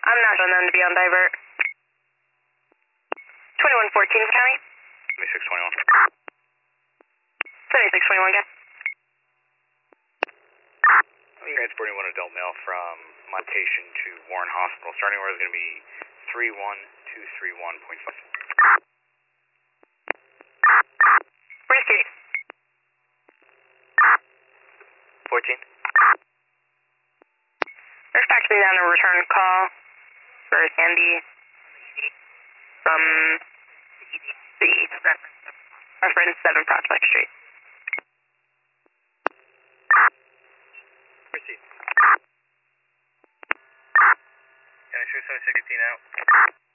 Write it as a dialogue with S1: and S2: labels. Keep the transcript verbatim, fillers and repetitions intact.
S1: I'm not showing them to be on divert. twenty-one fourteen County.
S2: seventy-six twenty-one.
S1: seventy-six twenty-one, guys.
S2: Transporting one adult male from my location to Warren Hospital. Starting order is going to be three one two three one point five.
S1: Where's Katie?
S2: fourteen.
S1: We're faxing down a return call for Sandy from the east, reference seven Prospect Street.
S2: Proceed. Can I show seventy-six eighteen out?